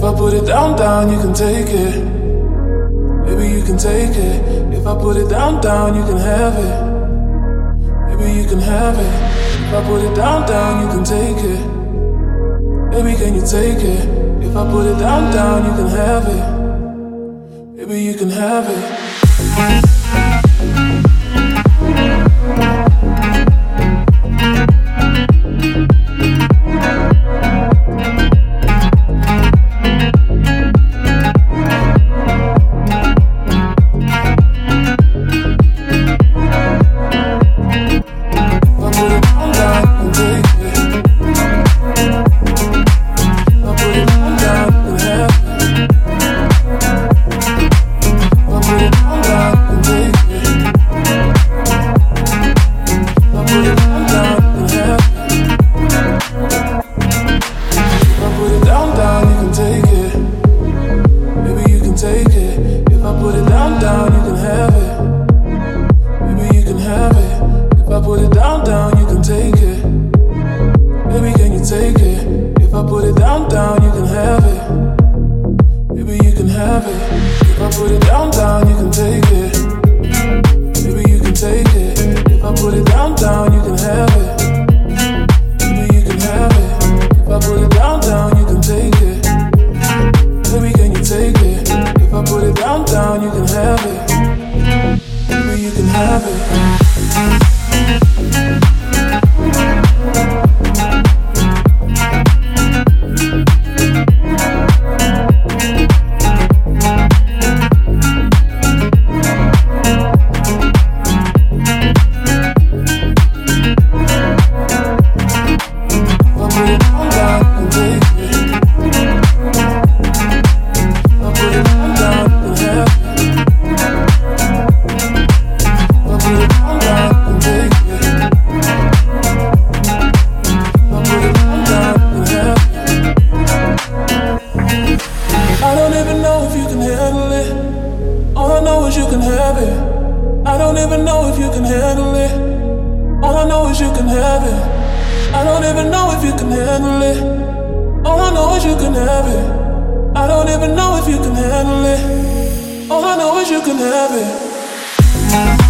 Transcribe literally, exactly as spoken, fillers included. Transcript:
I put it down, down, you can take it. Maybe you can take it. If I put it down, down, you can have it. Maybe you can have it. If I put it down, down, you can take it. Baby, can you take it? If I put it down, down, you can have it. Maybe you can have it. I don't even know if you can handle it. All I know is you can have it.